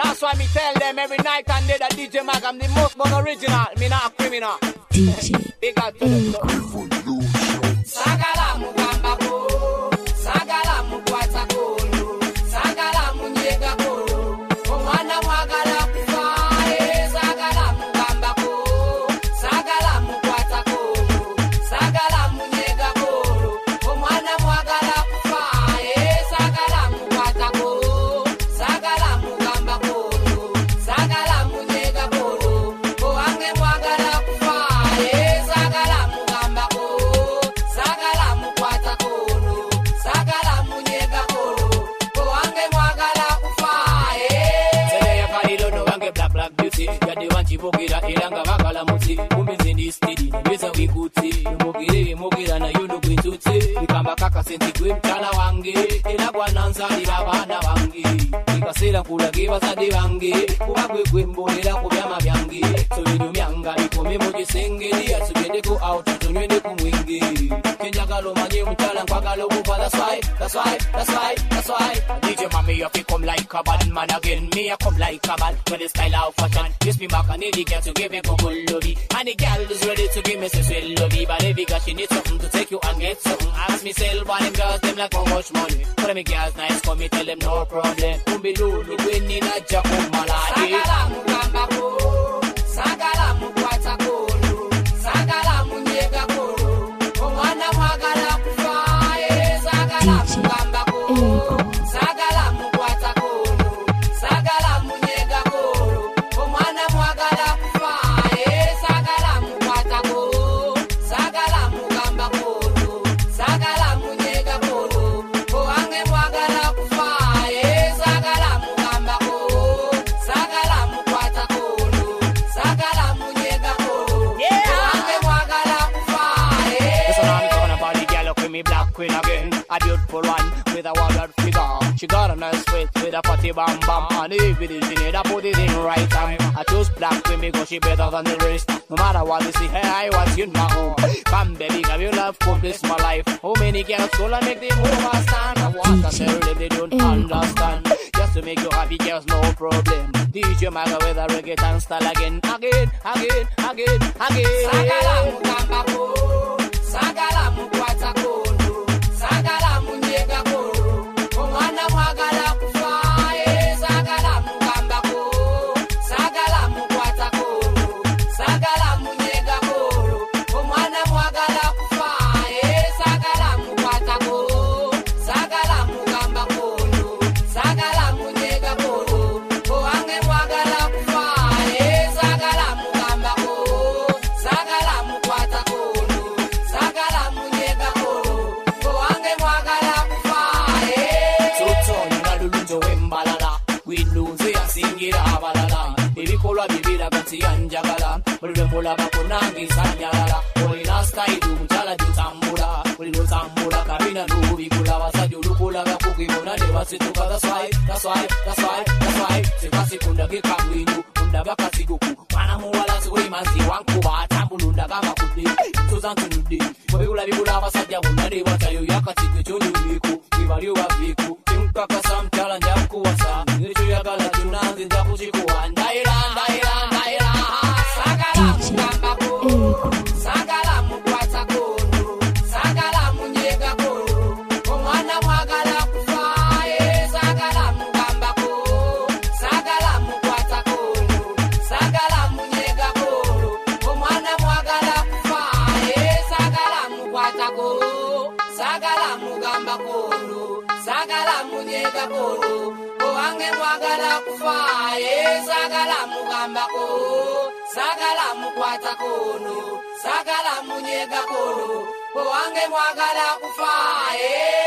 That's why me tell them every night and day that DJ Mag, I'm the most born original. Me not a criminal. DJ Big up to the Sagala mugamba ko, sagala mukwata ko, sagala munyega ko, omwana mwagala kufa, sagala mugamba ko, sagala mukwata ko, sagala munyega ko, omwana mwagala kufa, sagala mukwata ko, sagala mugamba ko, sagala munyega ko, owange mwagala kufa, sagala mugamba ko. Sagala mukwata kono, sagala munyega kono, owange mwagala kufa. Sele ya kalido no wange black beauty, yadi wanchi bokira ilanga bakala muti, kumbizi ndi steady, mbeza wikuti, mugira na yuno kwituti, ikamba kaka senti kwe mtala wange, ilagwa nanzali babana wange, ikasela kulagi bazadi wange, kubagwe kwembolera kubyama byange, solido myanga likome moje sengeli, atugende ko out, tunywende kumwingi. Kenjagalo manye mtala nkwagalo kufa, that's why. DJ Mami, you fi come like a bad man again. Me a come like a man with the style of fashion. Kiss me back and the girl to give me good lovey. And the girl is ready to give me some sweet lovey. But every girl she needs something to take you and get something. Ask me sell one them girls, them like how much money. But me girls nice, come me tell them no problem. Kumbi lulu, when in a jakumala. Sagala mugamba ko, sagala mukwata ko, sagala munyega ko. Omwana mwagala kufa, sagala mugamba ko, sagala mukwata ko, sagala munyega ko. Omwana mwagala kufa, sagala mukwata ko, sagala mugamba ko, sagala munyega ko. Owange mwagala kufa, sagala mugamba ko, sagala mukwata ko, sagala munyega ko. Owange mwagala kufa. Listen, I'm talking about the girl with me black queen again. A beautiful one with a wild figure. She got a nice face with a fatty bam bam. And if it is she need, I put it in right time. I choose black queen because she better than the rest. No matter what they see, hey, I want you now. Come baby, give you love, for this my life. How many girls gonna make them overstand? I want to tell them they don't understand. Just to make you happy, girls, no problem. DJ Maga with a reggaeton style again. Sagala mugamba ko, sagala mukwata ko, sagala munyega ko, omwana mwagala kufa, sagala mugamba ko, sagala mukwata ko, sagala munyega ko, omwana mwagala kufa, sagala mukwata ko, sagala mugamba ko, sagala munyega ko, owange mwagala kufa, sagala mugamba ko, sagala mukwata ko, sagala munyega ko, owange mwagala kufa. Tutoni na lulunjo wembalala, winuze yasingira abalala, ebikolwa bibira gati yanjagala, mululembula bakunangi sanyalala, olina style mutala jutambula, olino kabina nubikula, basajja olukula bakugibona ne basituka. That's why, sekasikunda gekamwinyu, undaba kasiguku, mwana muwala siwemazi wankuba, atambulunda gama kudde, tuzantunudde, webula bibula abasajja bonna ne batayo yakatigo ekyonyuliku, bibali baviku, tenkakasa mutala njakuwasa, ekyo yagala kyonna nze nja kukikuwa, ndayira. Sagala mugamba ko, sagala mukwata ko, sagala munyega ko, omwana mwagala kufa, sagala mugamba ko, sagala mukwata ko, sagala munyega ko, omwana mwagala kufa, sagala mukwata ko, sagala mugamba ko, sagala munyega ko, owange mwagala kufa, sagala mugamba ko, sagala mukwata ko, sagala munyega ko, owange mwagala kufa.